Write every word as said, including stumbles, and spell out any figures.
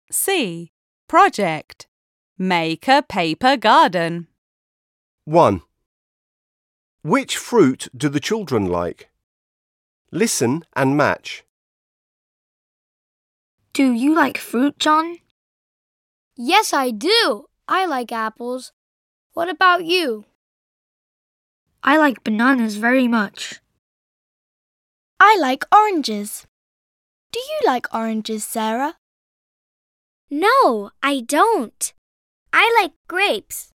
C. Project. Make a paper garden. one. Which fruit do the children like? Listen and match. Do you like fruit, John? Yes, I do. I like apples. What about you? I like bananas very much. I like oranges. Do you like oranges, Sarah? No, I don't. I like grapes.